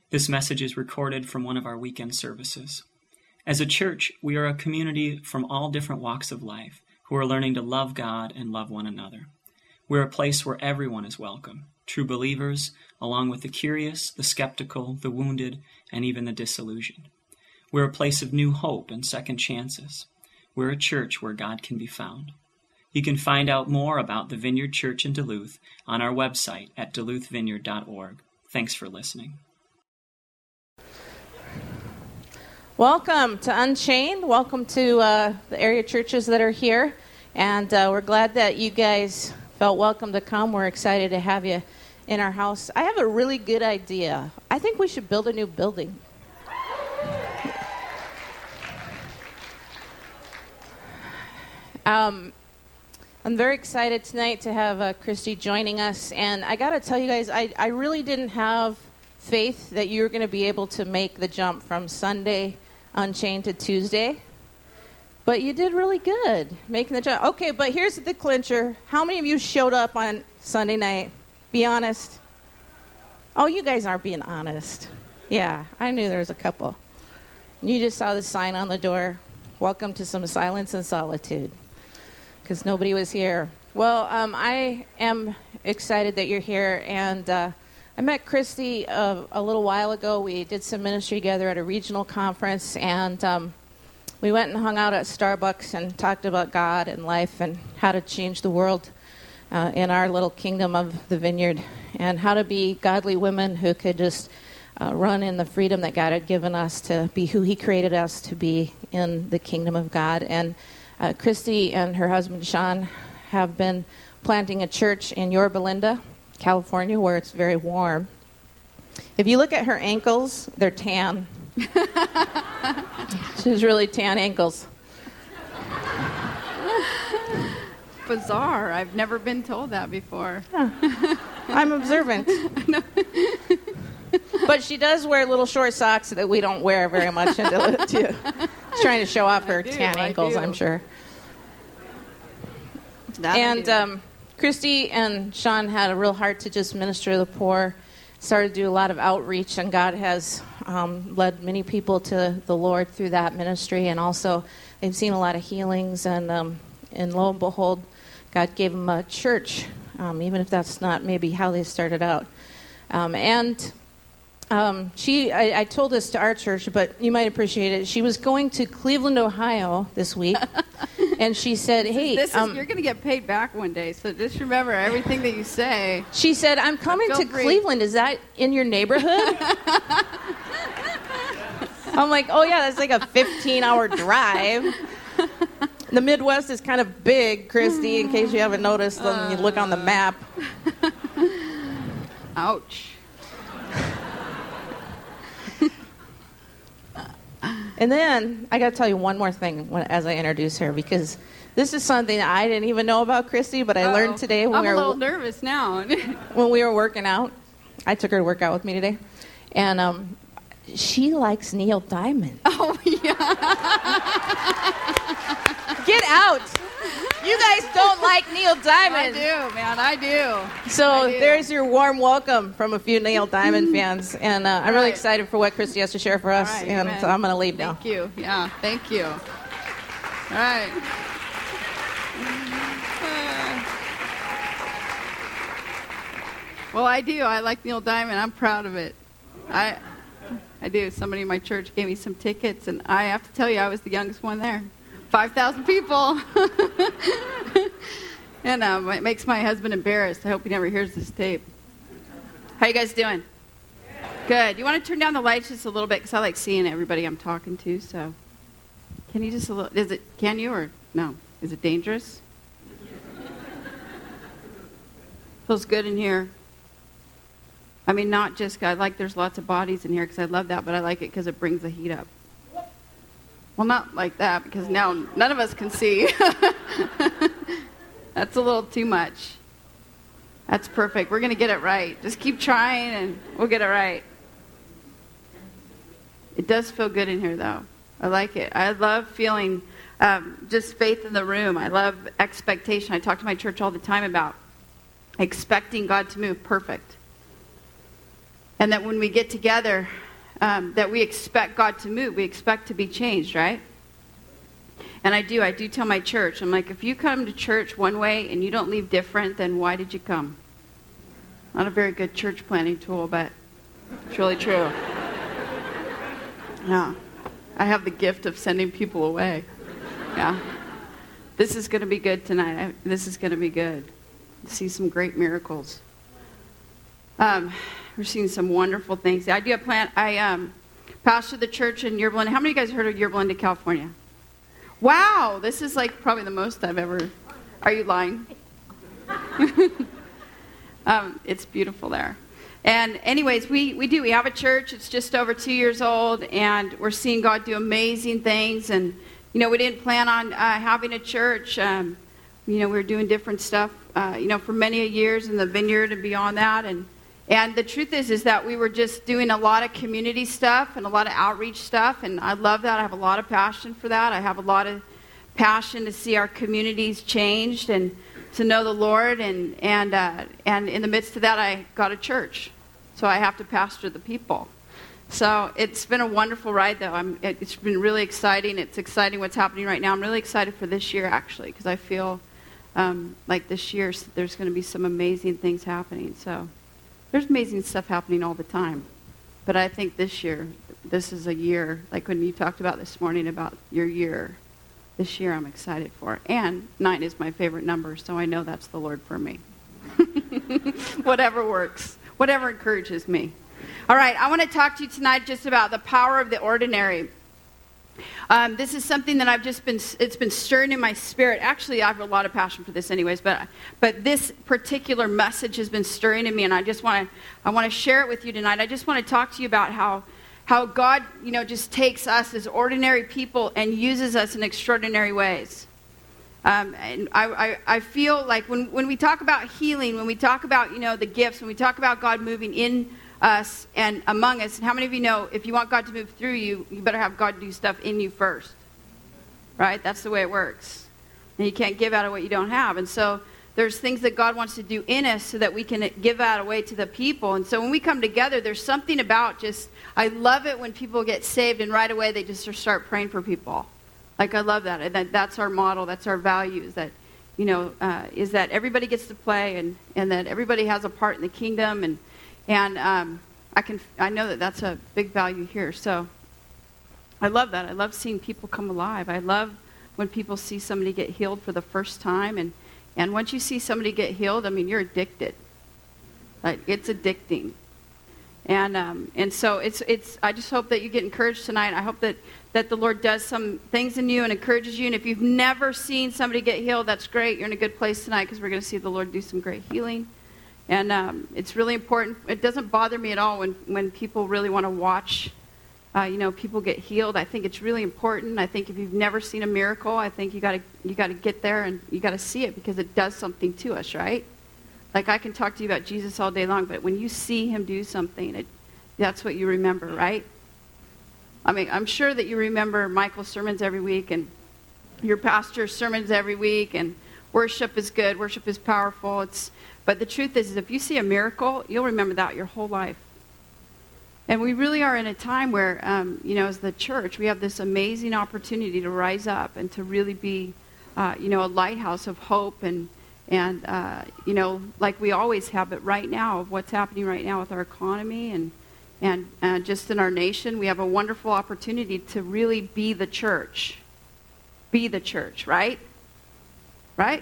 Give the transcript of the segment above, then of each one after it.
This message is recorded from one of our weekend services. As a church, we are a community from all different walks of life who are learning to love God and love one another. We're a place where everyone is welcome, true believers, along with the curious, the skeptical, the wounded, and even the disillusioned. We're a place of new hope and second chances. We're a church where God can be found. You can find out more about the Vineyard Church in Duluth on our website at duluthvineyard.org. Thanks for listening. Welcome to Unchained. Welcome to the area churches that are here. And we're glad that you guys felt welcome to come. We're excited to have you in our house. I have a really good idea. I think we should build a new building. I'm very excited tonight to have Christy joining us. And I got to tell you guys, I really didn't have faith that you were going to be able to make the jump from Sunday Unchained to Tuesday. But you did really good making the jump. Okay, but here's the clincher. How many of you showed up on Sunday night? Be honest. Oh, you guys aren't being honest. Yeah, I knew there was a couple. You just saw the sign on the door, welcome to some silence and solitude, because nobody was here. Well, I am excited that you're here, and I met Christy a little while ago. We did some ministry together at a regional conference, and we went and hung out at Starbucks and talked about God and life and how to change the world in our little kingdom of the Vineyard, and how to be godly women who could just run in the freedom that God had given us to be who He created us to be in the kingdom of God. And Christy and her husband, Sean, have been planting a church in Yorba Linda, California, where it's very warm. If you look at her ankles, they're tan. She has really tan ankles. Bizarre. I've never been told that before. Yeah. I'm observant. But she does wear little short socks that we don't wear very much into too. She's trying to show off her tan ankles, I'm sure. And Christy and Sean had a real heart to just minister to the poor, started to do a lot of outreach, and God has led many people to the Lord through that ministry, and also they've seen a lot of healings, and lo and behold, God gave them a church, even if that's not maybe how they started out. I told this to our church, but you might appreciate it. She was going to Cleveland, Ohio this week, and she said, hey... you're going to get paid back one day, so just remember everything that you say. She said, I'm coming to Cleveland. Is that in your neighborhood? I'm like, oh, yeah, that's like a 15-hour drive. The Midwest is kind of big, Christy, in case you haven't noticed when you look on the map. Ouch. And then I got to tell you one more thing as I introduce her, because this is something that I didn't even know about Christy, but I learned today when I'm a little nervous now. When we were working out. I took her to work out with me today, and she likes Neil Diamond. Oh yeah! Get out! You guys don't like Neil Diamond. I do, man. I do. So there's your warm welcome from a few Neil Diamond fans. And I'm really excited for what Christy has to share for us. Right, and so I'm going to leave now. Thank you. Yeah, thank you. All right. Well, I do. I like Neil Diamond. I'm proud of it. I do. Somebody in my church gave me some tickets, and I have to tell you, I was the youngest one there. 5,000 people. And it makes my husband embarrassed. I hope he never hears this tape. How you guys doing? Good. You want to turn down the lights just a little bit, because I like seeing everybody I'm talking to. So, can you just a little? Can you or no? Is it dangerous? Feels good in here. I mean, not just I like there's lots of bodies in here because I love that, but I like it because it brings the heat up. Well, not like that, because now none of us can see. That's a little too much. That's perfect. We're going to get it right. Just keep trying, and we'll get it right. It does feel good in here, though. I like it. I love feeling just faith in the room. I love expectation. I talk to my church all the time about expecting God to move perfect. And that when we get together, that we expect God to move. We expect to be changed, right? And I do tell my church, I'm like, if you come to church one way and you don't leave different, then why did you come? Not a very good church planning tool, but it's really true. Yeah. I have the gift of sending people away. Yeah. This is going to be good tonight. This is going to be good. See some great miracles. We're seeing some wonderful things. I do a plan. I pastor the church in Yorba Linda. How many of you guys heard of Yorba Linda, California? Wow, this is like probably the most I've ever. Are you lying? It's beautiful there. And anyways, we have a church. It's just over 2 years old, and we're seeing God do amazing things. And we didn't plan on having a church. We were doing different stuff, for many years in the vineyard and beyond that. And the truth is that we were just doing a lot of community stuff and a lot of outreach stuff, and I love that. I have a lot of passion for that. I have a lot of passion to see our communities changed and to know the Lord, and in the midst of that, I got a church, so I have to pastor the people. So it's been a wonderful ride, though. It's been really exciting. It's exciting what's happening right now. I'm really excited for this year, actually, because I feel like this year there's going to be some amazing things happening. So. There's amazing stuff happening all the time. But I think this year, this is a year, like when you talked about this morning about your year, this year I'm excited for. And 9 is my favorite number, so I know that's the Lord for me. Whatever works, whatever encourages me. All right, I want to talk to you tonight just about the power of the ordinary. This is something that it's been stirring in my spirit. Actually, I have a lot of passion for this anyways, but this particular message has been stirring in me, and I want to share it with you tonight. I just want to talk to you about how God, just takes us as ordinary people and uses us in extraordinary ways. And I feel like when we talk about healing, when we talk about, the gifts, when we talk about God moving in us and among us, and how many of you know if you want God to move through you, you better have God do stuff in you first, right? That's the way it works, and you can't give out of what you don't have. And so there's things that God wants to do in us so that we can give that away to the people. And so when we come together, there's something about I love it when people get saved and right away they just start praying for people. Like, I love that. And that's our model, that's our values, that is that everybody gets to play and that everybody has a part in the kingdom, and I know that that's a big value here. So I love that. I love seeing people come alive. I love when people see somebody get healed for the first time. And once you see somebody get healed, you're addicted. It's addicting. And so it's. I just hope that you get encouraged tonight. I hope that the Lord does some things in you and encourages you. And if you've never seen somebody get healed, that's great. You're in a good place tonight, because we're going to see the Lord do some great healing. And it's really important. It doesn't bother me at all when people really want to watch, people get healed. I think it's really important. I think if you've never seen a miracle, I think you got to get there and you got to see it, because it does something to us, right? Like, I can talk to you about Jesus all day long, but when you see him do something, that's what you remember, right? I'm sure that you remember Michael's sermons every week and your pastor's sermons every week, and worship is good. Worship is powerful. But the truth is if you see a miracle, you'll remember that your whole life. And we really are in a time where, as the church, we have this amazing opportunity to rise up and to really be, a lighthouse of hope and like we always have. But right now, what's happening right now with our economy and just in our nation, we have a wonderful opportunity to really be the church. Be the church, right? Right?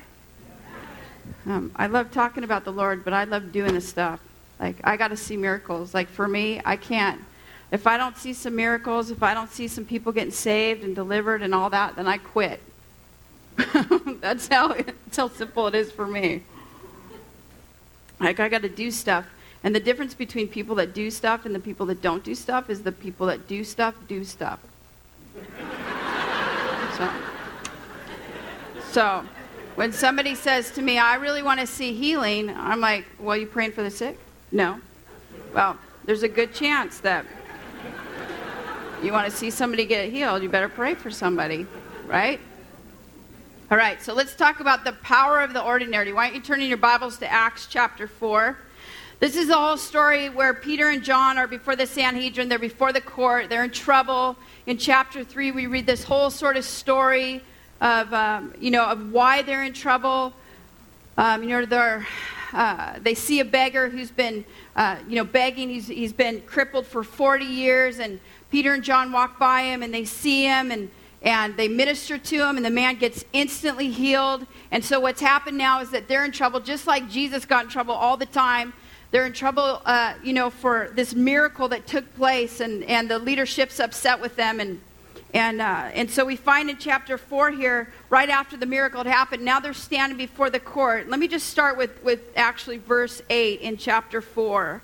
I love talking about the Lord, but I love doing this stuff. Like, I got to see miracles. Like, for me, I can't. If I don't see some miracles, if I don't see some people getting saved and delivered and all that, then I quit. That's how simple it is for me. Like, I got to do stuff. And the difference between people that do stuff and the people that don't do stuff is the people that do stuff do stuff. So when somebody says to me, I really want to see healing, I'm like, well, you praying for the sick? No. Well, there's a good chance that you want to see somebody get healed. You better pray for somebody, right? All right, so let's talk about the power of the ordinary. Why don't you turn in your Bibles to Acts chapter 4. This is the whole story where Peter and John are before the Sanhedrin. They're before the court. They're in trouble. In chapter 3, we read this whole sort of story of why they're in trouble. They see a beggar who's been, begging. He's been crippled for 40 years, and Peter and John walk by him, and they see him, and they minister to him, and the man gets instantly healed. And so what's happened now is that they're in trouble, just like Jesus got in trouble all the time. They're in trouble, for this miracle that took place, and the leadership's upset with them, and so we find in chapter 4 here, right after the miracle had happened, now they're standing before the court. Let me just start with actually verse 8 in chapter 4.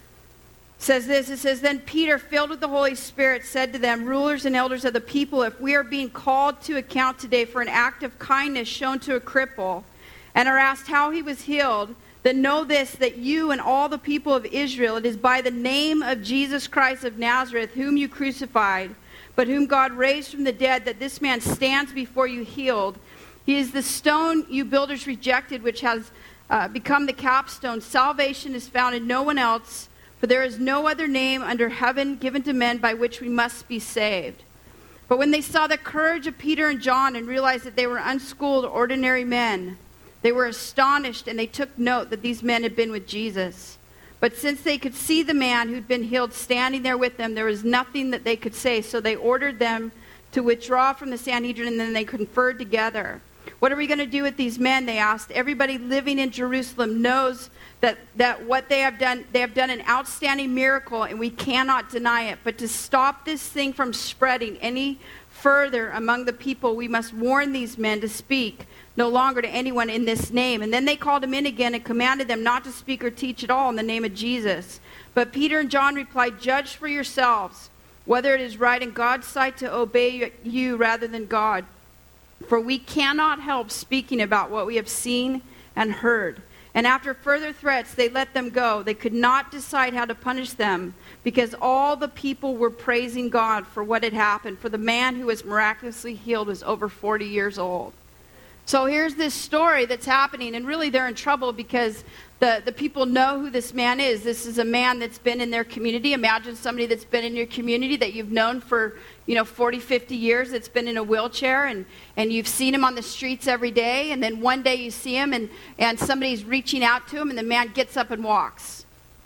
It says this, it says, "Then Peter, filled with the Holy Spirit, said to them, 'Rulers and elders of the people, if we are being called to account today for an act of kindness shown to a cripple, and are asked how he was healed, then know this, that you and all the people of Israel, it is by the name of Jesus Christ of Nazareth, whom you crucified, but whom God raised from the dead, that this man stands before you healed. He is the stone you builders rejected, which has become the capstone. Salvation is found in no one else, for there is no other name under heaven given to men by which we must be saved.' But when they saw the courage of Peter and John and realized that they were unschooled, ordinary men, they were astonished, and they took note that these men had been with Jesus. But since they could see the man who'd been healed standing there with them, there was nothing that they could say. So they ordered them to withdraw from the Sanhedrin, and then they conferred together. 'What are we going to do with these men?' they asked. 'Everybody living in Jerusalem knows that what they have done an outstanding miracle, and we cannot deny it. But to stop this thing from spreading any further among the people, we must warn these men to speak no longer to anyone in this name.' And then they called him in again and commanded them not to speak or teach at all in the name of Jesus. But Peter and John replied, 'Judge for yourselves whether it is right in God's sight to obey you rather than God. For we cannot help speaking about what we have seen and heard.' And after further threats, they let them go. They could not decide how to punish them, because all the people were praising God for what had happened. For the man who was miraculously healed was over 40 years old." So here's this story that's happening, and really they're in trouble because the people know who this man is. This is a man that's been in their community. Imagine somebody that's been in your community that you've known for 40, 50 years, that's been in a wheelchair, and you've seen him on the streets every day, and then one day you see him and somebody's reaching out to him, and the man gets up and walks.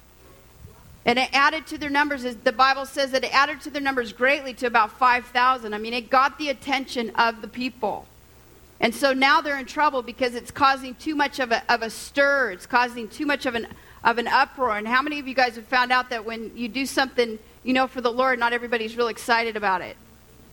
And it added to their numbers, as the Bible says that it added to their numbers greatly to about 5,000. I mean, it got the attention of the people. And so now they're in trouble because it's causing too much of a stir. It's causing too much of an uproar. And how many of you guys have found out that when you do something, for the Lord, not everybody's real excited about it?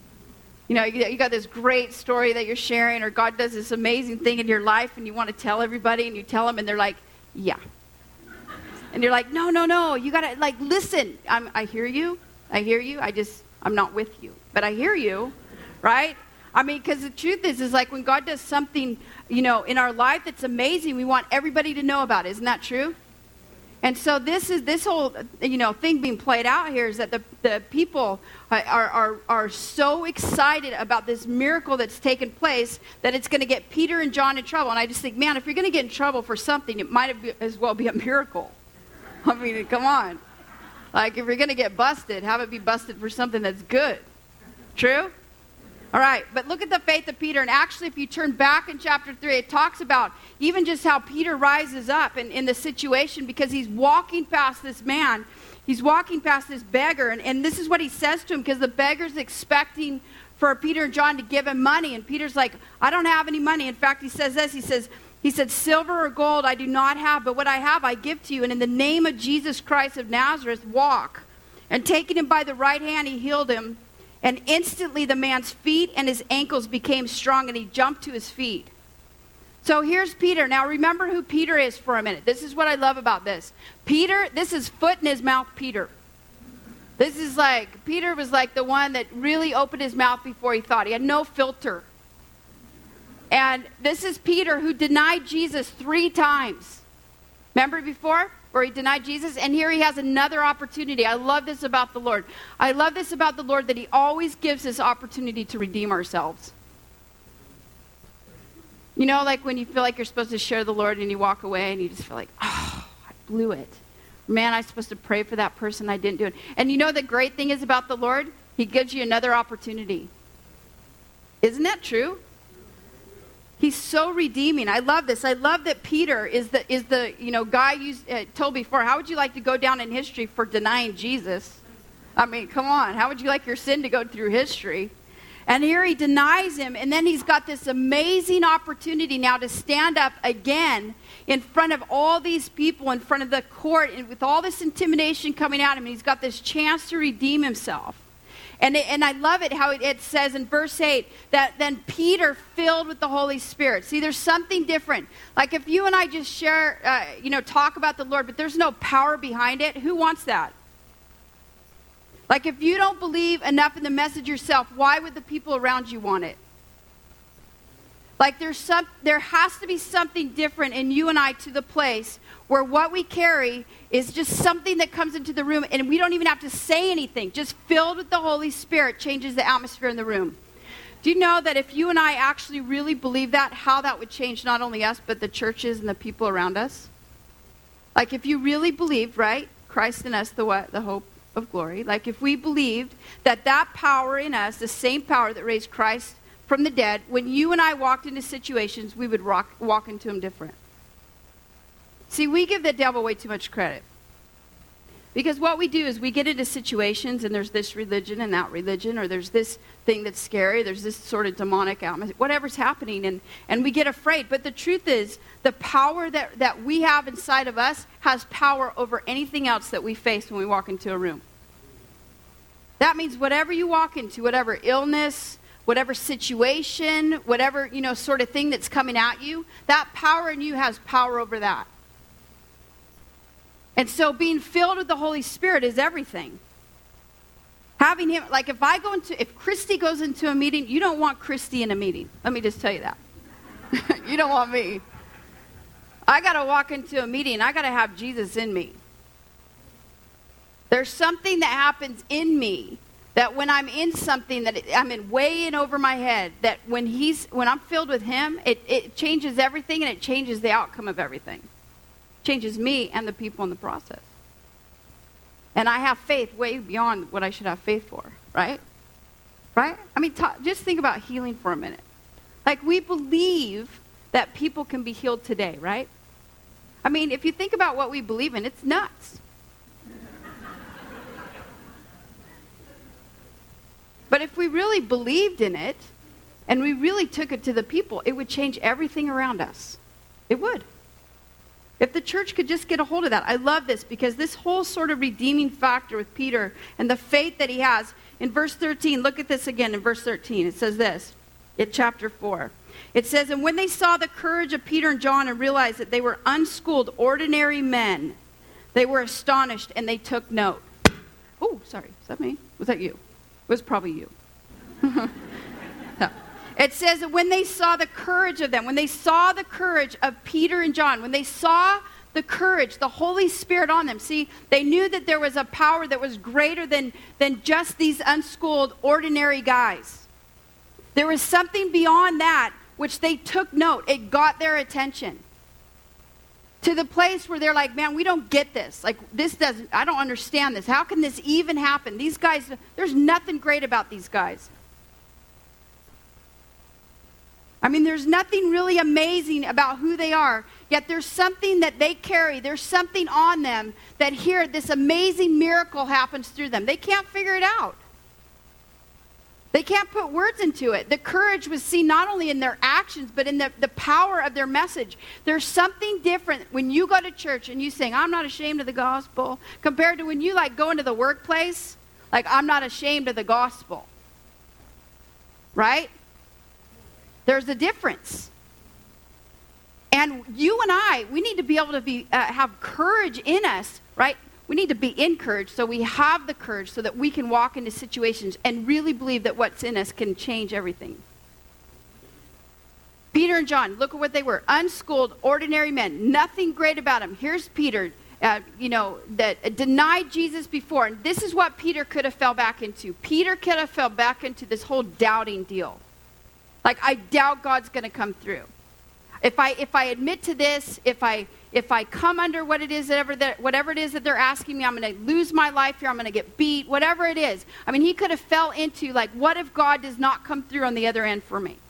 You got this great story that you're sharing, or God does this amazing thing in your life, and you want to tell everybody, and you tell them, and they're like, "Yeah." And you're like, no, you got to, listen. I hear you. I'm not with you. But I hear you, right? I mean, because the truth is when God does something, in our life that's amazing, we want everybody to know about it. Isn't that true? And so this whole, thing being played out here is that the people are so excited about this miracle that's taken place that it's going to get Peter and John in trouble. And I just think, man, if you're going to get in trouble for something, it might as well be a miracle. I mean, come on. If you're going to get busted, have it be busted for something that's good. True? All right, but look at the faith of Peter. And actually, if you turn back in chapter 3, it talks about even just how Peter rises up in the situation, because he's walking past this man. He's walking past this beggar. And this is what he says to him, because the beggar's expecting for Peter and John to give him money. And Peter's like, "I don't have any money." In fact, he says this. He said, "Silver or gold I do not have, but what I have I give to you. And in the name of Jesus Christ of Nazareth, walk." And taking him by the right hand, he healed him. And instantly the man's feet and his ankles became strong, and he jumped to his feet. So here's Peter. Now remember who Peter is for a minute. This is what I love about this. Peter, this is foot in his mouth Peter. This is Peter was the one that really opened his mouth before he thought. He had no filter. And this is Peter who denied Jesus 3 times. Remember before? Where he denied Jesus, and here he has another opportunity. I love this about the Lord. I love this about the Lord, that he always gives us opportunity to redeem ourselves. When you feel like you're supposed to share the Lord and you walk away and you just feel like, "Oh, I blew it." Man, I'm supposed to pray for that person. I didn't do it. And you know the great thing is about the Lord? He gives you another opportunity. Isn't that true? He's so redeeming. I love this. I love that Peter is the guy you told before. How would you like to go down in history for denying Jesus? I mean, come on. How would you like your sin to go through history? And here he denies him, and then he's got this amazing opportunity now to stand up again in front of all these people, in front of the court, and with all this intimidation coming at him, and he's got this chance to redeem himself. And I love it how it says in verse 8 that then Peter filled with the Holy Spirit. See, there's something different. Like if you and I just share, talk about the Lord, but there's no power behind it, who wants that? Like if you don't believe enough in the message yourself, why would the people around you want it? Like there has to be something different in you and I to the place where what we carry is just something that comes into the room and we don't even have to say anything. Just filled with the Holy Spirit changes the atmosphere in the room. Do you know that if you and I actually really believe that, how that would change not only us, but the churches and the people around us? Like if you really believed, right? Christ in us, the what? The hope of glory. Like if we believed that power in us, the same power that raised Christ from the dead, when you and I walked into situations, we would walk into them different. See, we give the devil way too much credit. Because what we do is we get into situations and there's this religion and that religion, or there's this thing that's scary, there's this sort of demonic atmosphere, whatever's happening, and we get afraid. But the truth is, the power that we have inside of us has power over anything else that we face when we walk into a room. That means whatever you walk into, whatever illness, whatever situation, whatever, sort of thing that's coming at you, that power in you has power over that. And so being filled with the Holy Spirit is everything. Having him, like if Christy goes into a meeting, you don't want Christy in a meeting. Let me just tell you that. You don't want me. I got to walk into a meeting. I got to have Jesus in me. There's something that happens in me that when I'm in something that I'm in way in over my head, that when I'm filled with him, it changes everything and it changes the outcome of everything. Changes me and the people in the process. And I have faith way beyond what I should have faith for, right? Right? I mean, just think about healing for a minute. Like we believe that people can be healed today, right? I mean, if you think about what we believe in, it's nuts. But if we really believed in it, and we really took it to the people, it would change everything around us. It would. If the church could just get a hold of that. I love this because this whole sort of redeeming factor with Peter and the faith that he has. In verse 13, look at this again in verse 13. It says this in chapter 4. It says, and when they saw the courage of Peter and John and realized that they were unschooled, ordinary men, they were astonished and they took note. Oh, sorry. Is that me? Was that you? It was probably you. No. It says that when they saw the courage of them, when they saw the courage of Peter and John, when they saw the courage, the Holy Spirit on them, see, they knew that there was a power that was greater than just these unschooled, ordinary guys. There was something beyond that which they took note. It got their attention. To the place where they're like, man, we don't get this. Like, I don't understand this. How can this even happen? These guys, there's nothing great about these guys. I mean, there's nothing really amazing about who they are, yet there's something that they carry. There's something on them that here, this amazing miracle happens through them. They can't figure it out. They can't put words into it. The courage was seen not only in their actions, but in the power of their message. There's something different when you go to church and you sing, I'm not ashamed of the gospel, compared to when you go into the workplace, like, I'm not ashamed of the gospel. Right? There's a difference. And you and I, we need to be able to have courage in us, right? We need to be encouraged so we have the courage so that we can walk into situations and really believe that what's in us can change everything. Peter and John, look at what they were. Unschooled, ordinary men. Nothing great about them. Here's Peter, that denied Jesus before. And this is what Peter could have fell back into. Peter could have fell back into this whole doubting deal. Like, I doubt God's going to come through. If I admit to this, if I if I come under whatever it is that they're asking me, I'm going to lose my life here, I'm going to get beat, whatever it is. I mean, he could have fell into, like, what if God does not come through on the other end for me?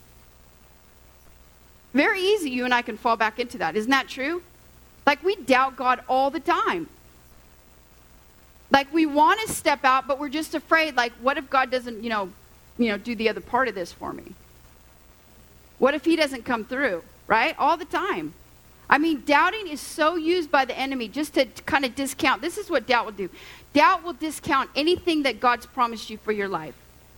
Very easy, you and I can fall back into that. Isn't that true? Like, we doubt God all the time. Like, we want to step out, but we're just afraid, like, what if God doesn't, do the other part of this for me? What if he doesn't come through, right? All the time. I mean, doubting is so used by the enemy just to kind of discount. This is what doubt will do. Doubt will discount anything that God's promised you for your life.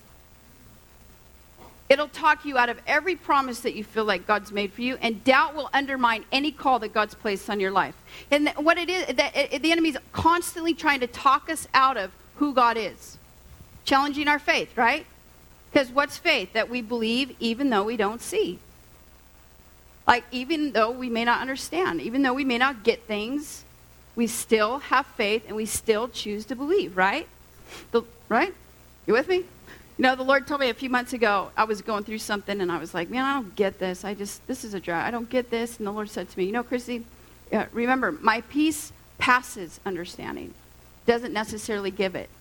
It'll talk you out of every promise that you feel like God's made for you, and doubt will undermine any call that God's placed on your life. And what it is, the enemy's constantly trying to talk us out of who God is. Challenging our faith, right? Because what's faith? That we believe even though we don't see. Like, even though we may not understand, even though we may not get things, we still have faith and we still choose to believe, right? Right? You with me? The Lord told me a few months ago, I was going through something and I was like, man, I don't get this. This is a drought. I don't get this. And the Lord said to me, Chrissy, remember, my peace passes understanding. Doesn't necessarily give it.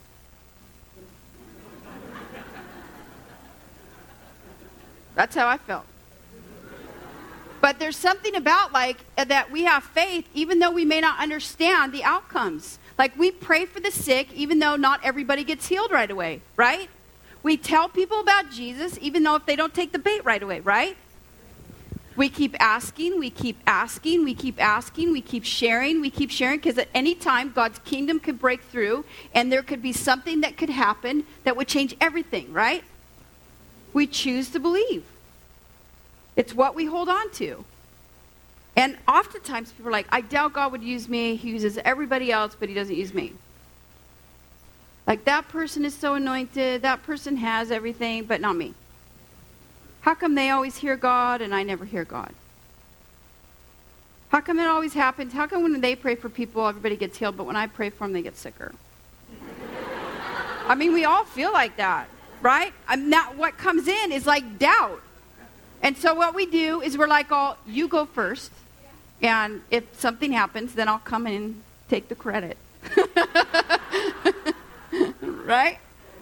That's how I felt. But there's something about, like, that we have faith even though we may not understand the outcomes. Like, we pray for the sick even though not everybody gets healed right away, right? We tell people about Jesus even though if they don't take the bait right away, right? We keep asking, we keep asking, we keep asking, we keep sharing, because at any time God's kingdom could break through and there could be something that could happen that would change everything, right? We choose to believe. It's what we hold on to. And oftentimes people are like, I doubt God would use me. He uses everybody else, but he doesn't use me. Like, that person is so anointed. That person has everything, but not me. How come they always hear God and I never hear God? How come it always happens? How come when they pray for people, everybody gets healed, but when I pray for them, they get sicker? I mean, we all feel like that, right? What comes in is like doubt. And so what we do is we're like, you go first. And if something happens, then I'll come in and take the credit. Right?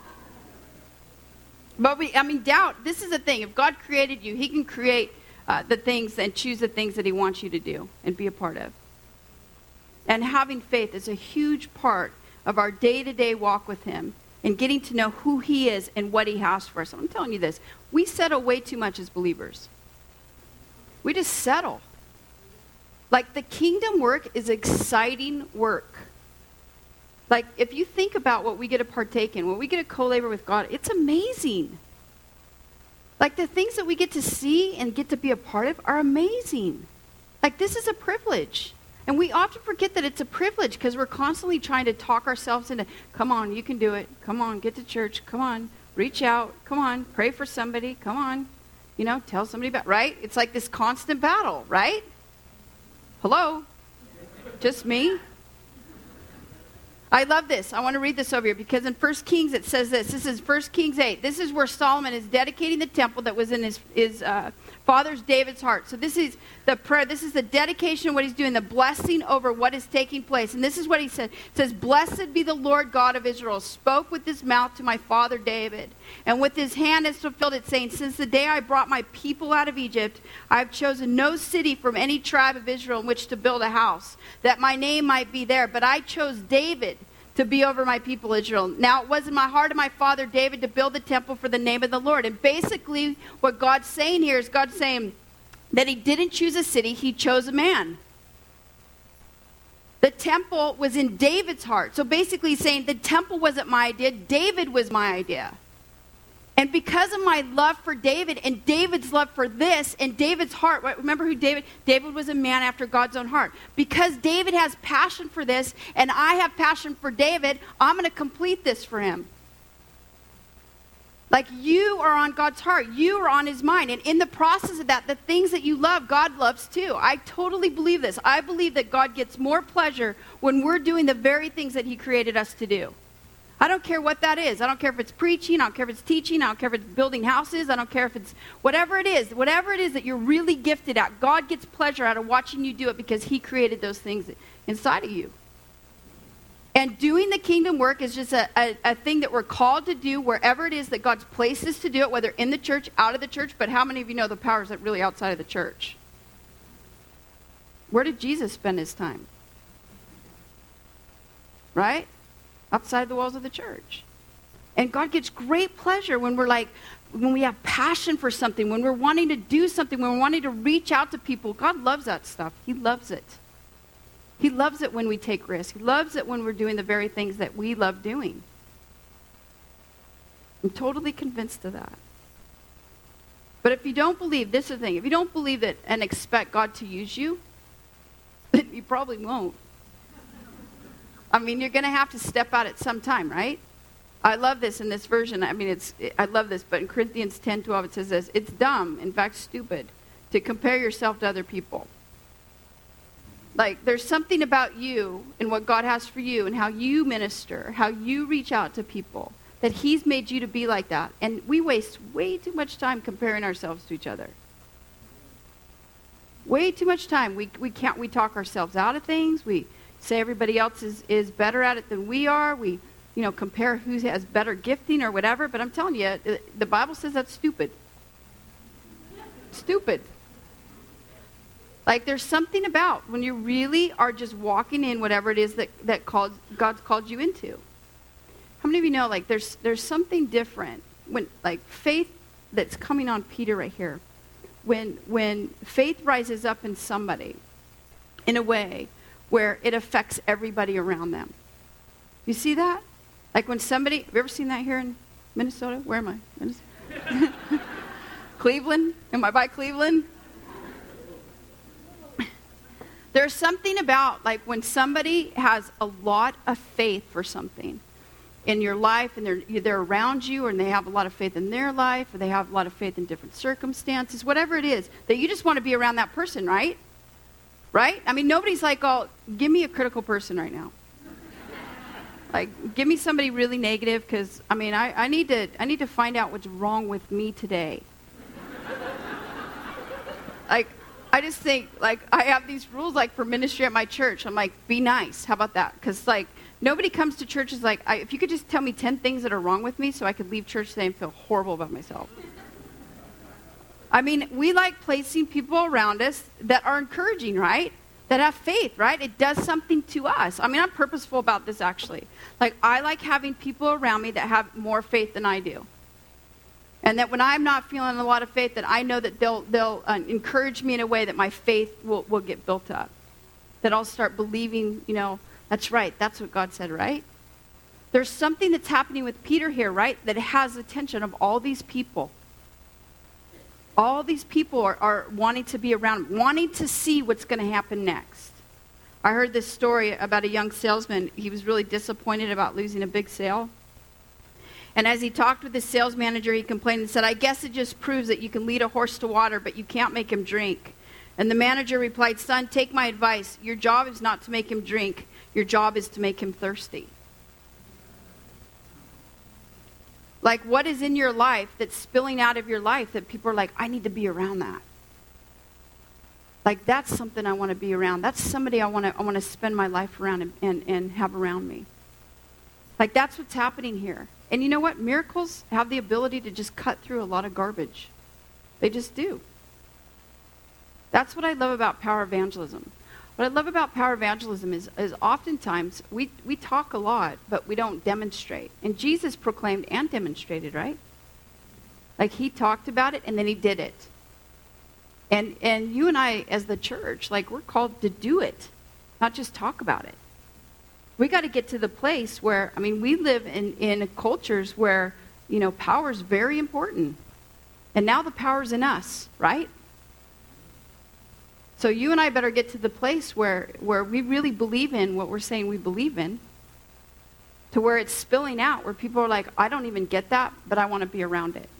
But doubt, this is the thing. If God created you, he can create the things and choose the things that he wants you to do and be a part of. And having faith is a huge part of our day-to-day walk with him and getting to know who he is and what he has for us. I'm telling you this. We settle way too much as believers. We just settle. Like, the kingdom work is exciting work. Like, if you think about what we get to partake in, when we get to co-labor with God, it's amazing. Like, the things that we get to see and get to be a part of are amazing. Like, this is a privilege. And we often forget that it's a privilege because we're constantly trying to talk ourselves into, come on, you can do it. Come on, get to church. Come on, reach out. Come on, pray for somebody. Come on, tell somebody about, right? It's like this constant battle, right? Hello? Just me? I love this. I want to read this over here because in 1 Kings it says this. This is 1 Kings 8. This is where Solomon is dedicating the temple that was in his father's David's heart. So this is the prayer. This is the dedication of what he's doing, the blessing over what is taking place. And this is what he said. It says, "Blessed be the Lord God of Israel, spoke with his mouth to my father David, and with his hand has fulfilled it, saying, since the day I brought my people out of Egypt, I have chosen no city from any tribe of Israel in which to build a house, that my name might be there. But I chose David to be over my people Israel. Now it was in my heart of my father David to build the temple for the name of the Lord." And basically what God's saying here is God's saying that he didn't choose a city, he chose a man. The temple was in David's heart. So basically he's saying the temple wasn't my idea, David was my idea. And because of my love for David and David's love for this and David's heart, remember who David was a man after God's own heart. Because David has passion for this and I have passion for David, I'm going to complete this for him. Like, you are on God's heart. You are on his mind. And in the process of that, the things that you love, God loves too. I totally believe this. I believe that God gets more pleasure when we're doing the very things that he created us to do. I don't care what that is. I don't care if it's preaching. I don't care if it's teaching. I don't care if it's building houses. I don't care if it's whatever it is that you're really gifted at. God gets pleasure out of watching you do it because he created those things inside of you. And doing the kingdom work is just a thing that we're called to do wherever it is that God's placed us to do it, whether in the church, out of the church. But how many of you know the powers that really outside of the church? Where did Jesus spend his time? Right? Outside the walls of the church. And God gets great pleasure when when we have passion for something, when we're wanting to do something, when we're wanting to reach out to people. God loves that stuff. He loves it. He loves it when we take risks. He loves it when we're doing the very things that we love doing. I'm totally convinced of that. But if you don't believe, this is the thing, if you don't believe it and expect God to use you, then you probably won't. I mean, you're going to have to step out at some time, right? I love this in this version. I mean, I love this, but in Corinthians 10:12 it says this, it's dumb, in fact stupid, to compare yourself to other people. Like, there's something about you and what God has for you and how you minister, how you reach out to people, that he's made you to be like that. And we waste way too much time comparing ourselves to each other. Way too much time. We talk ourselves out of things. We say everybody else is better at it than we are. We, compare who has better gifting or whatever. But I'm telling you, the Bible says that's stupid. Stupid. Like, there's something about when you really are just walking in whatever it is that God's called you into. How many of you know, like, there's something different when, like, faith that's coming on Peter right here. When faith rises up in somebody in a way where it affects everybody around them. You see that? Like when somebody, have you ever seen that here in Minnesota? Where am I? Minnesota? Cleveland? Am I by Cleveland? There's something about, like, when somebody has a lot of faith for something in your life, and they're around you, and they have a lot of faith in their life, or they have a lot of faith in different circumstances, whatever it is, that you just want to be around that person, right? Right? I mean, nobody's like, oh, give me a critical person right now. Like, give me somebody really negative, because, I mean, I need to find out what's wrong with me today. Like, I just think, like, I have these rules, like, for ministry at my church. I'm like, be nice. How about that? Because, like, nobody comes to churches like, if you could just tell me 10 things that are wrong with me so I could leave church today and feel horrible about myself. I mean, we like placing people around us that are encouraging, right? That have faith, right? It does something to us. I mean, I'm purposeful about this, actually. Like, I like having people around me that have more faith than I do. And that when I'm not feeling a lot of faith, that I know that they'll encourage me in a way that my faith will get built up. That I'll start believing, that's right. That's what God said, right? There's something that's happening with Peter here, right? That has the attention of all these people. All these people are wanting to be around, wanting to see what's going to happen next. I heard this story about a young salesman. He was really disappointed about losing a big sale. And as he talked with his sales manager, he complained and said, I guess it just proves that you can lead a horse to water, but you can't make him drink. And the manager replied, son, take my advice. Your job is not to make him drink. Your job is to make him thirsty. Like, what is in your life that's spilling out of your life that people are like, I need to be around that. Like, that's something I want to be around. That's somebody I want to spend my life around and have around me. Like, that's what's happening here. And you know what? Miracles have the ability to just cut through a lot of garbage. They just do. That's what I love about power evangelism. What I love about power evangelism is oftentimes we talk a lot, but we don't demonstrate. And Jesus proclaimed and demonstrated, right? Like, he talked about it and then he did it. And you and I, as the church, like, we're called to do it, not just talk about it. We got to get to the place where, I mean, we live in cultures where, power is very important. And now the power's in us, right? So you and I better get to the place where we really believe in what we're saying we believe in, to where it's spilling out, where people are like, I don't even get that, but I want to be around it.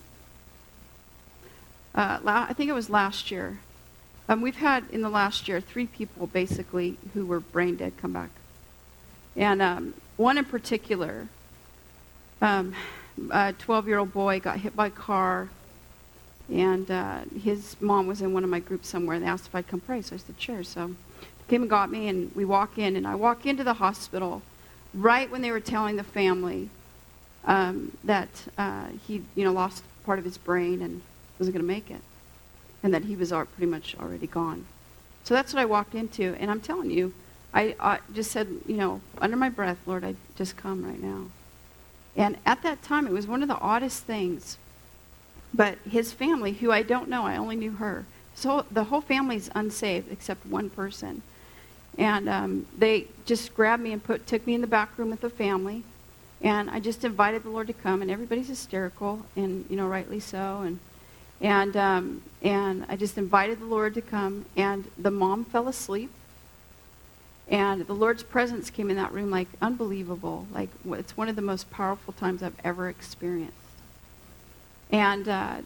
I think it was last year. We've had, in the last year, 3 people, basically, who were brain dead come back. And one in particular, a 12-year-old boy got hit by a car, and his mom was in one of my groups somewhere, and they asked if I'd come pray, so I said, sure. So they came and got me, and we walk in, and I walk into the hospital right when they were telling the family that he, lost part of his brain and wasn't going to make it, and that he was pretty much already gone. So that's what I walked into, and I'm telling you, I just said, under my breath, Lord, I just come right now. And at that time, it was one of the oddest things. But his family, who I don't know, I only knew her. So the whole family's unsaved except one person. And they just grabbed me and took me in the back room with the family. And I just invited the Lord to come, and everybody's hysterical, and rightly so. And I just invited the Lord to come, and the mom fell asleep. And the Lord's presence came in that room like unbelievable. Like, it's one of the most powerful times I've ever experienced. And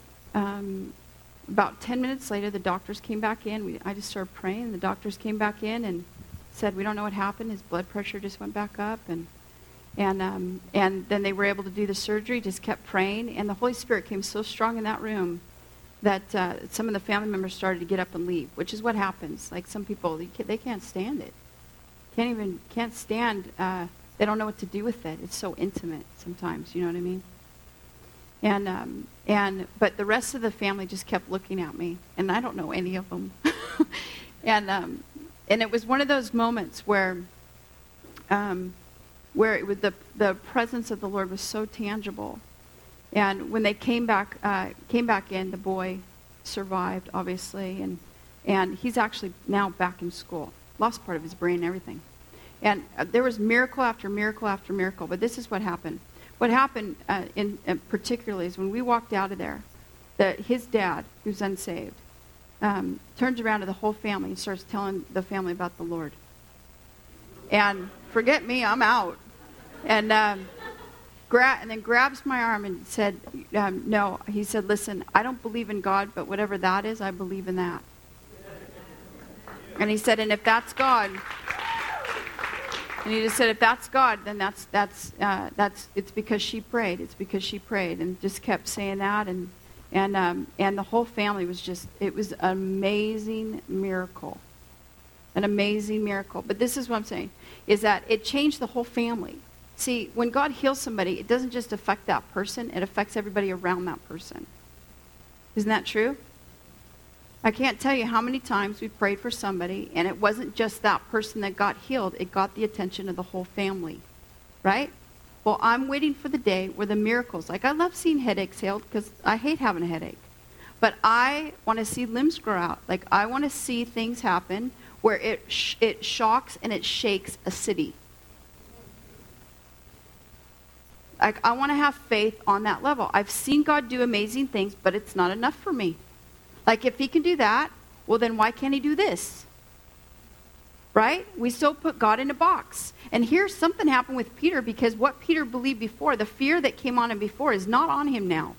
about 10 minutes later, the doctors came back in. I just started praying. The doctors came back in and said, we don't know what happened. His blood pressure just went back up. And then they were able to do the surgery, just kept praying. And the Holy Spirit came so strong in that room that some of the family members started to get up and leave, which is what happens. Like, some people, they can't stand it. Can't stand, they don't know what to do with it. It's so intimate sometimes, you know what I mean? But the rest of the family just kept looking at me, and I don't know any of them. And it was one of those moments where it was the presence of the Lord was so tangible. And when they came back in, the boy survived, obviously, and he's actually now back in school. Lost part of his brain and everything. And there was miracle after miracle after miracle. But this is what happened. What happened particularly is when we walked out of there, his dad, who's unsaved, turns around to the whole family and starts telling the family about the Lord. And forget me, I'm out. And then grabs my arm and said, no. He said, listen, I don't believe in God, but whatever that is, I believe in that. And he said, and if that's God, and he just said, if that's God, then that's it's because she prayed. It's because she prayed, and just kept saying that, and the whole family was it was an amazing miracle, an amazing miracle. But this is what I'm saying, is that it changed the whole family. See, when God heals somebody, it doesn't just affect that person; it affects everybody around that person. Isn't that true? I can't tell you how many times we prayed for somebody, and it wasn't just that person that got healed. It got the attention of the whole family, right? Well, I'm waiting for the day where the miracles, like I love seeing headaches healed because I hate having a headache. But I want to see limbs grow out. Like, I want to see things happen where it shocks and it shakes a city. Like, I want to have faith on that level. I've seen God do amazing things, but it's not enough for me. Like, if he can do that, well, then why can't he do this? Right? We still put God in a box. And here's something happened with Peter, because what Peter believed before, the fear that came on him before, is not on him now.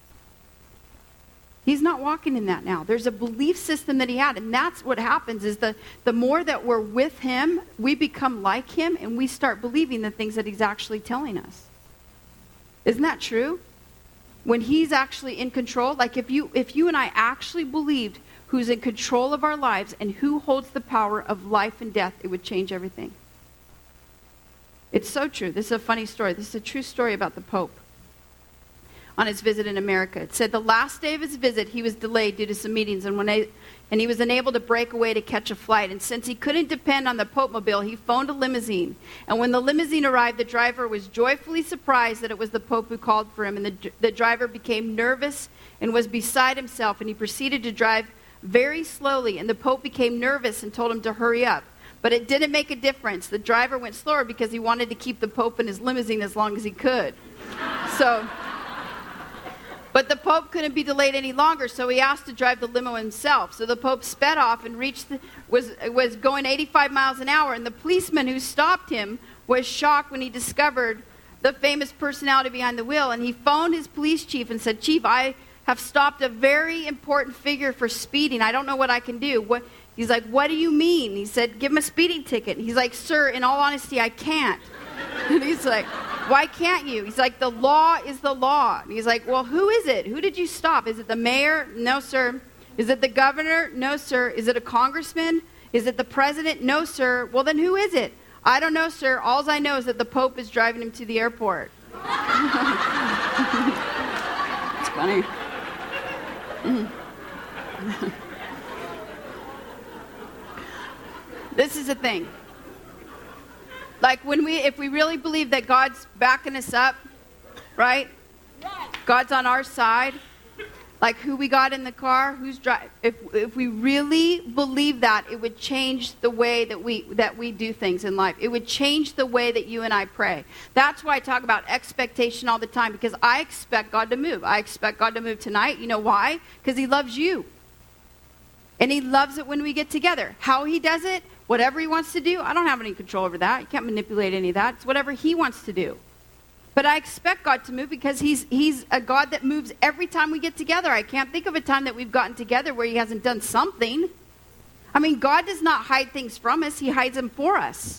He's not walking in that now. There's a belief system that he had, and that's what happens, is the more that we're with him, we become like him, and we start believing the things that he's actually telling us. Isn't that true? When he's actually in control, like if you and I actually believed who's in control of our lives and who holds the power of life and death, it would change everything. It's so true. This is a funny story. This is a true story about the Pope on his visit in America. It said the last day of his visit, he was delayed due to some meetings, and he was unable to break away to catch a flight. And since he couldn't depend on the Pope-mobile, he phoned a limousine. And when the limousine arrived, the driver was joyfully surprised that it was the Pope who called for him. And the driver became nervous and was beside himself, and he proceeded to drive very slowly. And the Pope became nervous and told him to hurry up. But it didn't make a difference. The driver went slower because he wanted to keep the Pope in his limousine as long as he could. But the Pope couldn't be delayed any longer, so he asked to drive the limo himself. So the Pope sped off and was going 85 miles an hour, and the policeman who stopped him was shocked when he discovered the famous personality behind the wheel. And he phoned his police chief and said, "Chief, I have stopped a very important figure for speeding. I don't know what I can do." He's like, "What do you mean?" He said, "Give him a speeding ticket." And he's like, "Sir, in all honesty, I can't." And he's like, Why can't you? He's like, the law is the law. And he's like, well, who is it? Who did you stop? Is it the mayor? No, sir. Is it the governor? No, sir. Is it a congressman? Is it the president? No, sir. Well, then who is it? I don't know, sir. All I know is that the Pope is driving him to the airport. It's funny. This is the thing. Like if we really believe that God's backing us up, right? God's on our side. Like who we got in the car, who's driving. If we really believe that, it would change the way that we do things in life. It would change the way that you and I pray. That's why I talk about expectation all the time, because I expect God to move. I expect God to move tonight. You know why? Because he loves you. And he loves it when we get together. How he does it, whatever he wants to do, I don't have any control over that. You can't manipulate any of that. It's whatever he wants to do. But I expect God to move because he's a God that moves every time we get together. I can't think of a time that we've gotten together where he hasn't done something. I mean, God does not hide things from us. He hides them for us.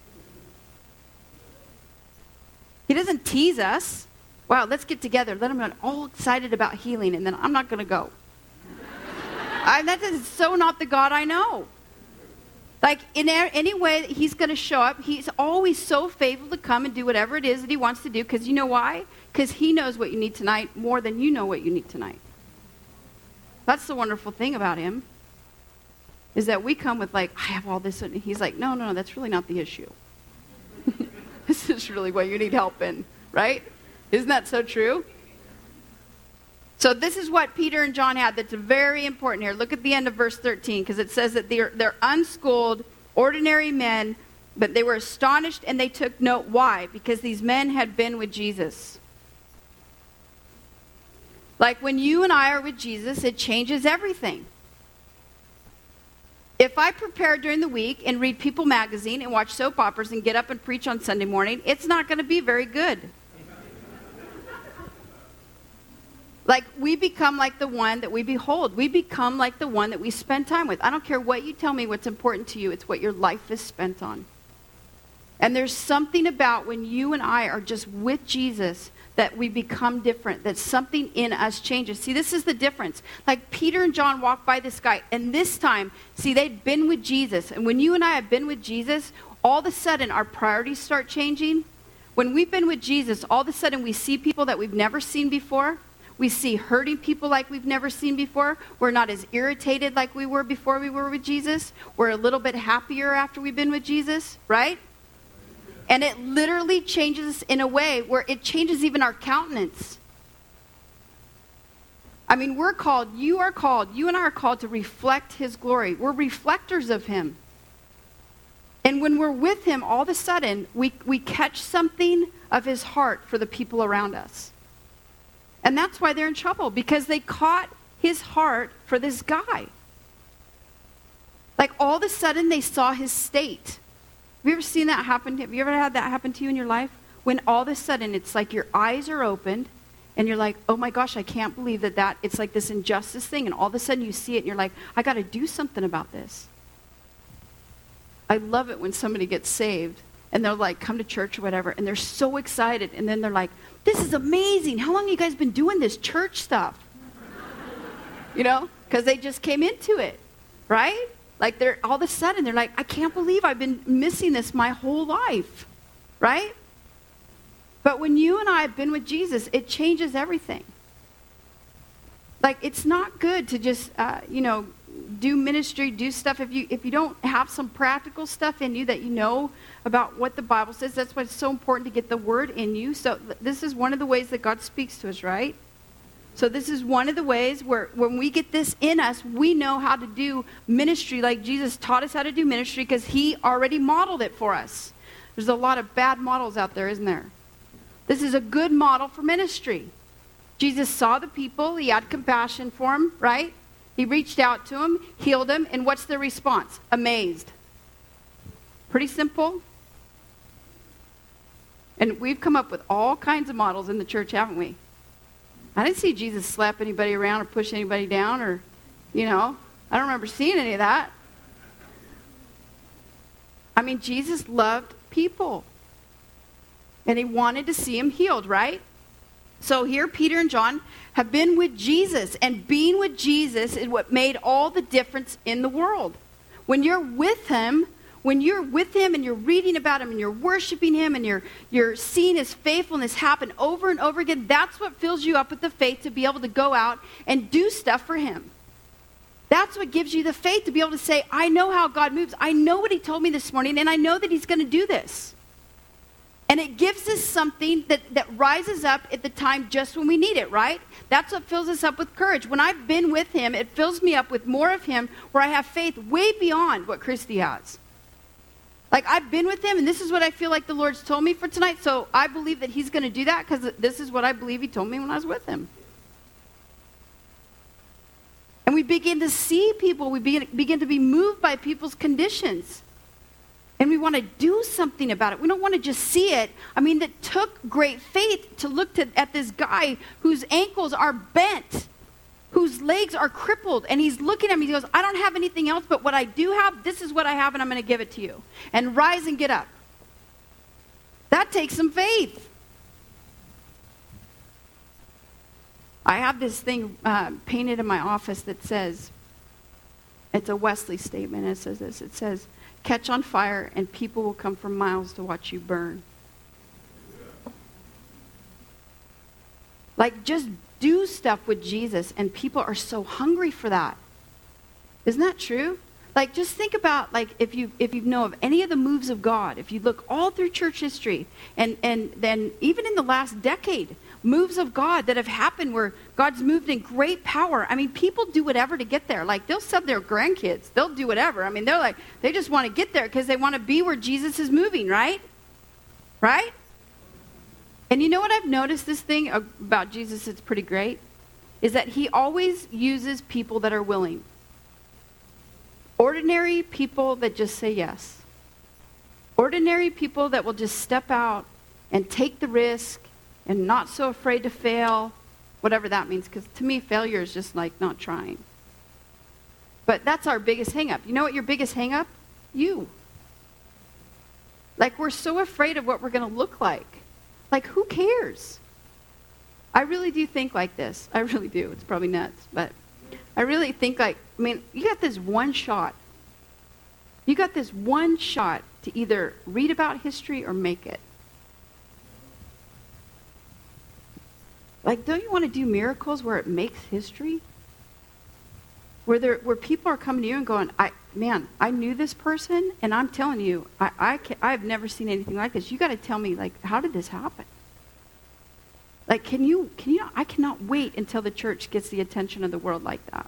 He doesn't tease us. Wow, let's get together. Let him get all excited about healing, and then I'm not going to go. That is so not the God I know. Like, in any way that he's going to show up, he's always so faithful to come and do whatever it is that he wants to do. Because you know why? Because he knows what you need tonight more than you know what you need tonight. That's the wonderful thing about him. Is that we come with like, I have all this. And he's like, no, that's really not the issue. This is really what you need help in. Right? Isn't that so true? So this is what Peter and John had that's very important here. Look at the end of verse 13, because it says that they're unschooled, ordinary men, but they were astonished and they took note. Why? Because these men had been with Jesus. Like when you and I are with Jesus, it changes everything. If I prepare during the week and read People magazine and watch soap operas and get up and preach on Sunday morning, it's not going to be very good. Like, we become like the one that we behold. We become like the one that we spend time with. I don't care what you tell me what's important to you. It's what your life is spent on. And there's something about when you and I are just with Jesus that we become different, that something in us changes. See, this is the difference. Like, Peter and John walked by this guy, and this time, see, they'd been with Jesus. And when you and I have been with Jesus, all of a sudden, our priorities start changing. When we've been with Jesus, all of a sudden, we see people that we've never seen before. We see hurting people like we've never seen before. We're not as irritated like we were before we were with Jesus. We're a little bit happier after we've been with Jesus, right? And it literally changes us in a way where it changes even our countenance. I mean, you and I are called to reflect his glory. We're reflectors of him. And when we're with him, all of a sudden, we catch something of his heart for the people around us. And that's why they're in trouble, because they caught his heart for this guy. Like, all of a sudden, they saw his state. Have you ever seen that happen? Have you ever had that happen to you in your life? When all of a sudden, it's like your eyes are opened, and you're like, oh my gosh, I can't believe that it's like this injustice thing. And all of a sudden, you see it, and you're like, I got to do something about this. I love it when somebody gets saved, and they're like, come to church or whatever, and they're so excited, and then they're like, this is amazing. How long have you guys been doing this church stuff? You know, because they just came into it, right? Like, they're all of a sudden, they're like, I can't believe I've been missing this my whole life, right? But when you and I have been with Jesus, it changes everything. Like, it's not good to just, do ministry, do stuff. If you don't have some practical stuff in you that you know about what the Bible says, that's why it's so important to get the word in you. So this is one of the ways that God speaks to us, right? So this is one of the ways where when we get this in us, we know how to do ministry like Jesus taught us how to do ministry because he already modeled it for us. There's a lot of bad models out there, isn't there? This is a good model for ministry. Jesus saw the people. He had compassion for them, right? He reached out to them, healed them, and what's the response? Amazed. Pretty simple. And we've come up with all kinds of models in the church, haven't we? I didn't see Jesus slap anybody around or push anybody down or, I don't remember seeing any of that. I mean, Jesus loved people. And he wanted to see him healed, right? So here Peter and John have been with Jesus, and being with Jesus is what made all the difference in the world. When you're with him and you're reading about him and you're worshiping him and you're seeing his faithfulness happen over and over again, that's what fills you up with the faith to be able to go out and do stuff for him. That's what gives you the faith to be able to say, I know how God moves. I know what he told me this morning, and I know that he's going to do this. And it gives us something that rises up at the time just when we need it, right? That's what fills us up with courage. When I've been with him, it fills me up with more of him, where I have faith way beyond what Christy has. Like, I've been with him, and this is what I feel like the Lord's told me for tonight, so I believe that he's going to do that, because this is what I believe he told me when I was with him. And we begin to see people, we begin to be moved by people's conditions. And we want to do something about it. We don't want to just see it. I mean, it took great faith to look at this guy whose ankles are bent, whose legs are crippled. And he's looking at me. He goes, I don't have anything else, but what I do have, this is what I have, and I'm going to give it to you. And rise and get up. That takes some faith. I have this thing painted in my office that says, it's a Wesley statement. It says this. It says, catch on fire, and people will come from miles to watch you burn. Like, just do stuff with Jesus, and people are so hungry for that. Isn't that true? Like, just think about, like, if you know of any of the moves of God, if you look all through church history, and then even in the last decade, moves of God that have happened where God's moved in great power. I mean, people do whatever to get there. Like, they'll sell their grandkids. They'll do whatever. I mean, they just want to get there because they want to be where Jesus is moving, right? Right? And you know what I've noticed, this thing about Jesus, it's pretty great, is that he always uses people that are willing. Ordinary people that just say yes. Ordinary people that will just step out and take the risk and not so afraid to fail, whatever that means, because to me, failure is just like not trying. But that's our biggest hang-up. You know what your biggest hang-up? You. Like, we're so afraid of what we're going to look like. Like, who cares? I really do think like this. I really do. It's probably nuts, but I really think like, I mean, you got this one shot. You got this one shot to either read about history or make it. Like, don't you want to do miracles where it makes history? Where people are coming to you and going, I knew this person, and I'm telling you, I've never seen anything like this. You got to tell me, like, how did this happen? Like, can you? I cannot wait until the church gets the attention of the world like that.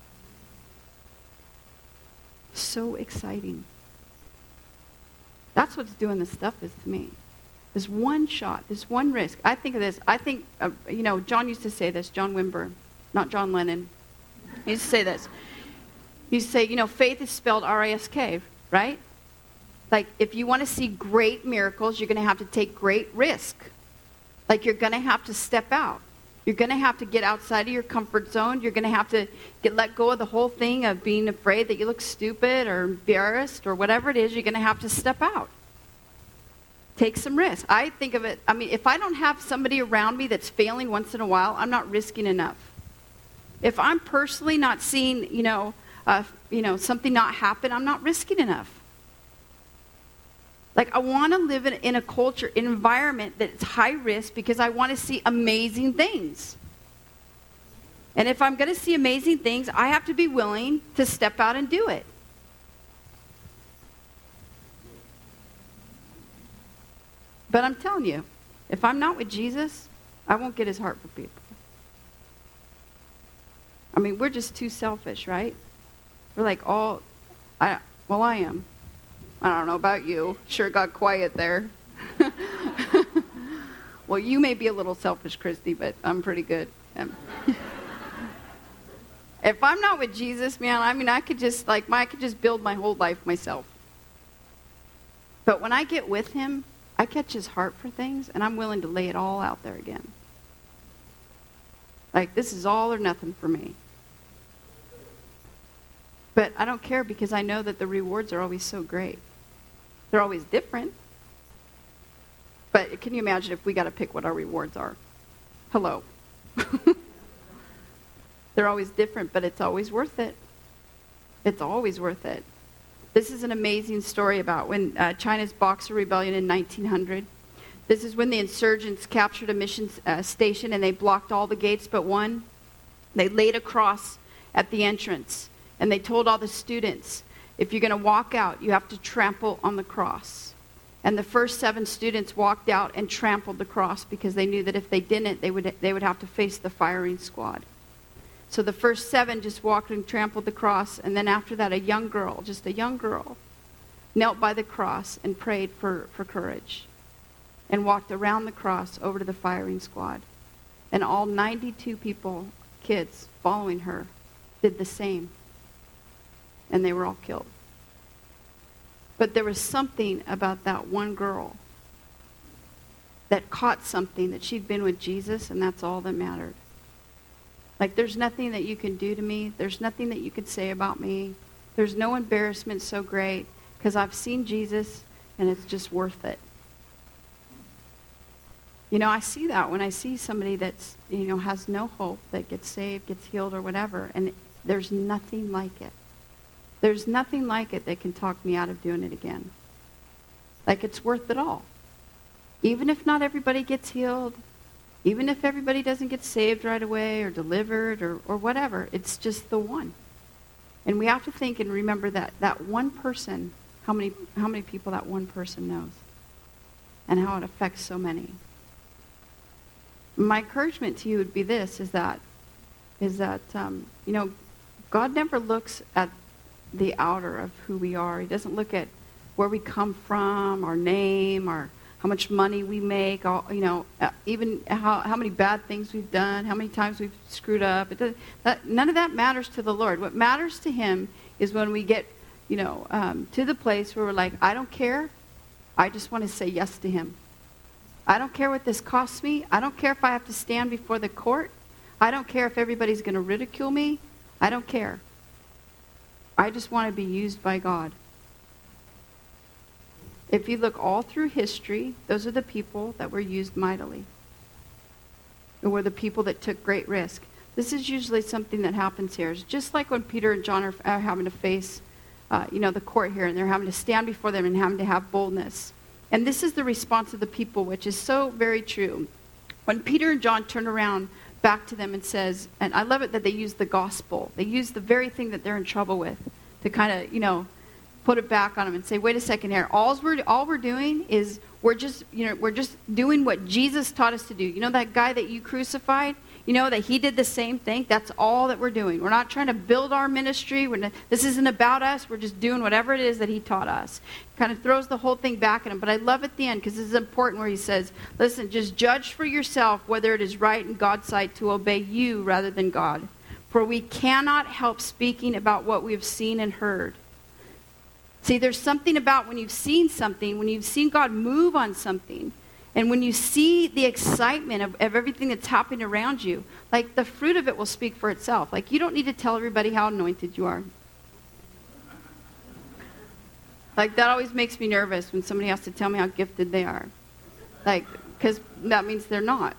So exciting. That's what's doing this stuff is to me. This one shot, this one risk. I think of this. I think, John used to say this, John Wimber, not John Lennon. He used to say this. He used to say, faith is spelled R-I-S-K, right? Like, if you want to see great miracles, you're going to have to take great risk. Like, you're going to have to step out. You're going to have to get outside of your comfort zone. You're going to have to let go of the whole thing of being afraid that you look stupid or embarrassed or whatever it is. You're going to have to step out. Take some risk. I think of it, if I don't have somebody around me that's failing once in a while, I'm not risking enough. If I'm personally not seeing, something not happen, I'm not risking enough. Like, I want to live in a culture, an environment that's high risk because I want to see amazing things. And if I'm going to see amazing things, I have to be willing to step out and do it. But I'm telling you, if I'm not with Jesus, I won't get his heart for people. We're just too selfish, right? We're like, I am. I don't know about you. Sure got quiet there. Well, you may be a little selfish, Christy, but I'm pretty good. If I'm not with Jesus, man, I could just build my whole life myself. But when I get with him, I catch his heart for things, and I'm willing to lay it all out there again. Like, this is all or nothing for me. But I don't care because I know that the rewards are always so great. They're always different. But can you imagine if we got to pick what our rewards are? Hello. They're always different, but it's always worth it. It's always worth it. This is an amazing story about when China's Boxer Rebellion in 1900. This is when the insurgents captured a mission station and they blocked all the gates but one. They laid a cross at the entrance and they told all the students, if you're going to walk out, you have to trample on the cross. And the first 7 students walked out and trampled the cross because they knew that if they didn't, they would have to face the firing squad. So the first 7 just walked and trampled the cross, and then after that, a young girl, knelt by the cross and prayed for courage and walked around the cross over to the firing squad. And all 92 people, kids, following her, did the same. And they were all killed. But there was something about that one girl that caught something, that she'd been with Jesus, and that's all that mattered. Like, there's nothing that you can do to me. There's nothing that you can say about me. There's no embarrassment so great because I've seen Jesus, and it's just worth it. You know, I see that when I see somebody that's, has no hope, that gets saved, gets healed, or whatever, and there's nothing like it. There's nothing like it that can talk me out of doing it again. Like, it's worth it all. Even if not everybody gets healed, even if everybody doesn't get saved right away or delivered or whatever, it's just the one. And we have to think and remember that one person, how many people that one person knows and how it affects so many. My encouragement to you would be this, is that God never looks at the outer of who we are. He doesn't look at where we come from, our name, our how much money we make, even how many bad things we've done, how many times we've screwed up. None of that matters to the Lord. What matters to him is when we get, to the place where we're like, I don't care. I just want to say yes to him. I don't care what this costs me. I don't care if I have to stand before the court. I don't care if everybody's going to ridicule me. I don't care. I just want to be used by God. If you look all through history, those are the people that were used mightily. They were the people that took great risk. This is usually something that happens here. It's just like when Peter and John are having to face, the court here, and they're having to stand before them and having to have boldness. And this is the response of the people, which is so very true. When Peter and John turn around back to them and says, and I love it that they use the gospel. They use the very thing that they're in trouble with to kind of, put it back on them and say, wait a second here. All we're doing is we're just doing what Jesus taught us to do. You know that guy that you crucified? You know that he did the same thing? That's all that we're doing. We're not trying to build our ministry. This isn't about us. We're just doing whatever it is that he taught us. Kind of throws the whole thing back at him. But I love at the end because this is important where he says, listen, just judge for yourself whether it is right in God's sight to obey you rather than God. For we cannot help speaking about what we have seen and heard. See, there's something about when you've seen something, when you've seen God move on something, and when you see the excitement of everything that's happening around you, like the fruit of it will speak for itself. Like you don't need to tell everybody how anointed you are. Like that always makes me nervous when somebody has to tell me how gifted they are. Like, because that means they're not.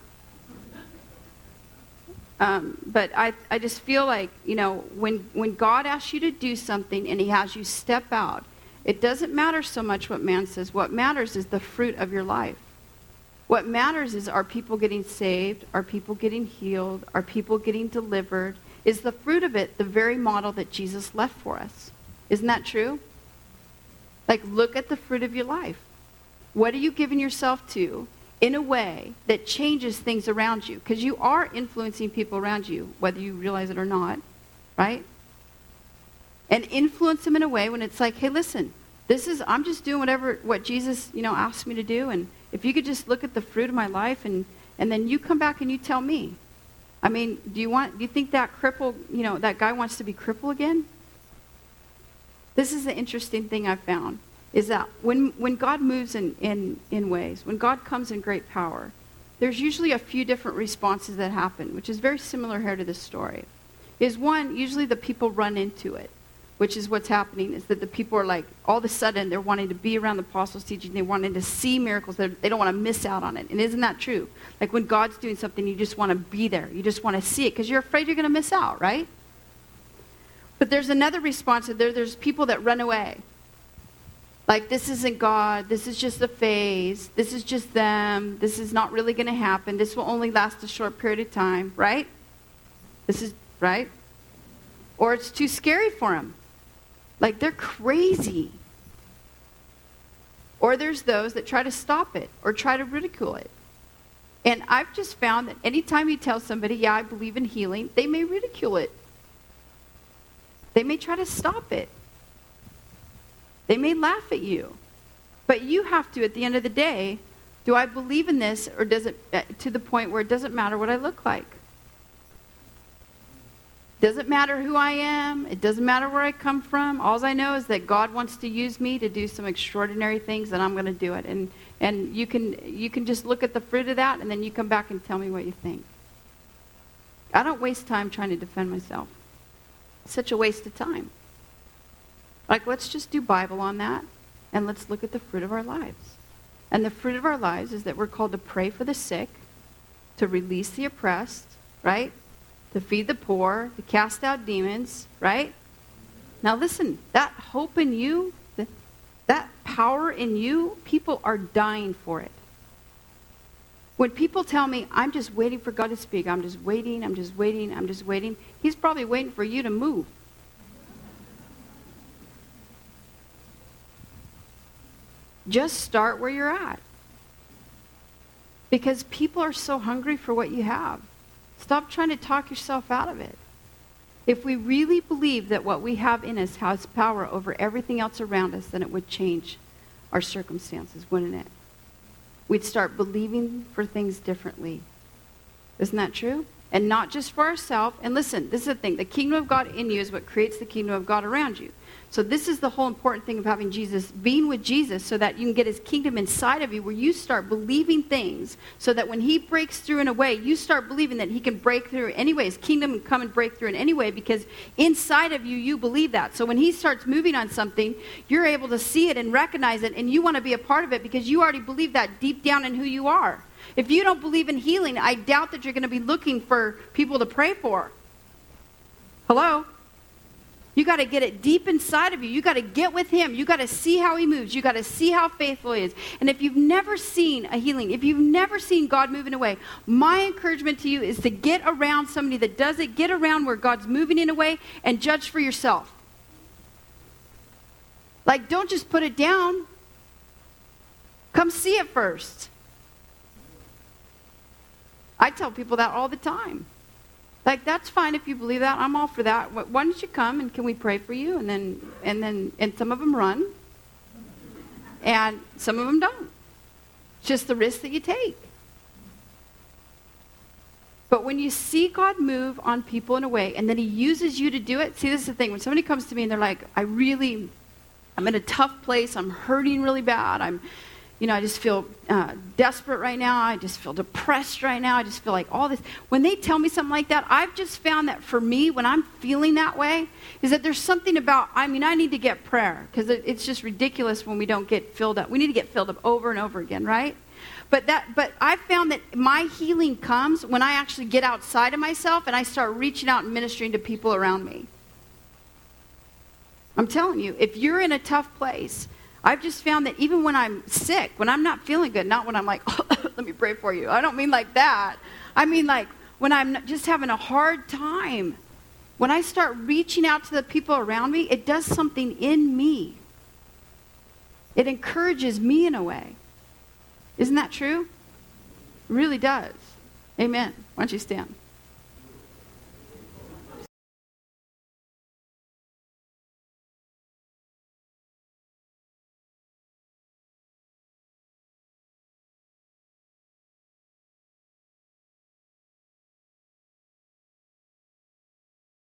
But I just feel like, when God asks you to do something and he has you step out, it doesn't matter so much what man says. What matters is the fruit of your life. What matters is, are people getting saved? Are people getting healed? Are people getting delivered? Is the fruit of it the very model that Jesus left for us? Isn't that true? Like, look at the fruit of your life. What are you giving yourself to in a way that changes things around you? Because you are influencing people around you, whether you realize it or not, right? And influence them in a way when it's like, hey, listen, I'm just doing what Jesus, asked me to do. And if you could just look at the fruit of my life and then you come back and you tell me. I mean, do you think that cripple, that guy wants to be crippled again? This is the interesting thing I've found, is that when God moves in ways, when God comes in great power, there's usually a few different responses that happen, which is very similar here to this story. Is one, usually the people run into it. which is what's happening, is that the people are like, all of a sudden, they're wanting to be around the apostles' teaching. They're wanting to see miracles. They don't want to miss out on it. And isn't that true? Like when God's doing something, you just want to be there. You just want to see it because you're afraid you're going to miss out, right? But there's another response. There's people that run away. Like, this isn't God. This is just a phase. This is just them. This is not really going to happen. This will only last a short period of time, right? This is, right? Or it's too scary for them. Like, they're crazy. Or there's those that try to stop it or try to ridicule it. And I've just found that anytime you tell somebody, yeah, I believe in healing, they may ridicule it. They may try to stop it. They may laugh at you. But you have to, at the end of the day, do I believe in this, or does it, to the point where it doesn't matter what I look like? Doesn't matter who I am. It doesn't matter where I come from. All I know is that God wants to use me to do some extraordinary things, and I'm going to do it. And you can just look at the fruit of that, and then you come back and tell me what you think. I don't waste time trying to defend myself. It's such a waste of time. Like, let's just do Bible on that, and let's look at the fruit of our lives. And the fruit of our lives is that we're called to pray for the sick, to release the oppressed, right? To feed the poor, to cast out demons, right? Now listen, that hope in you, that power in you, people are dying for it. When people tell me, I'm just waiting for God to speak, I'm just waiting, He's probably waiting for you to move. Just start where you're at. Because people are so hungry for what you have. Stop trying to talk yourself out of it. If we really believe that what we have in us has power over everything else around us, then it would change our circumstances, wouldn't it? We'd start believing for things differently. Isn't that true? And not just for ourselves. And listen, this is the thing. The kingdom of God in you is what creates the kingdom of God around you. So this is the whole important thing of having Jesus, being with Jesus, so that you can get his kingdom inside of you, where you start believing things, so that when he breaks through in a way, you start believing that he can break through anyway. His kingdom can come and break through in any way, because inside of you, you believe that. So when he starts moving on something, you're able to see it and recognize it, and you want to be a part of it because you already believe that deep down in who you are. If you don't believe in healing, I doubt that you're going to be looking for people to pray for. Hello? You got to get it deep inside of you. You got to get with him. You got to see how he moves. You got to see how faithful he is. And if you've never seen a healing, if you've never seen God move in a way, my encouragement to you is to get around somebody that does it. Get around where God's moving in a way and judge for yourself. Like, don't just put it down. Come see it first. I tell people that all the time. Like, that's fine if you believe that. I'm all for that. Why don't you come and can we pray for you? And some of them run. And some of them don't. It's just the risk that you take. But when you see God move on people in a way, and then he uses you to do it. See, this is the thing. When somebody comes to me and they're like, I'm in a tough place. I'm hurting really bad. I just feel desperate right now. I just feel depressed right now. I just feel like all this. When they tell me something like that, I've just found that for me, when I'm feeling that way, is that there's something about, I need to get prayer. Because it's just ridiculous when we don't get filled up. We need to get filled up over and over again, right? But I've found that my healing comes when I actually get outside of myself and I start reaching out and ministering to people around me. I'm telling you, if you're in a tough place, I've just found that even when I'm sick, when I'm not feeling good, not when I'm like, oh, let me pray for you. I don't mean like that. I mean like when I'm just having a hard time. When I start reaching out to the people around me, it does something in me. It encourages me in a way. Isn't that true? It really does. Amen. Why don't you stand?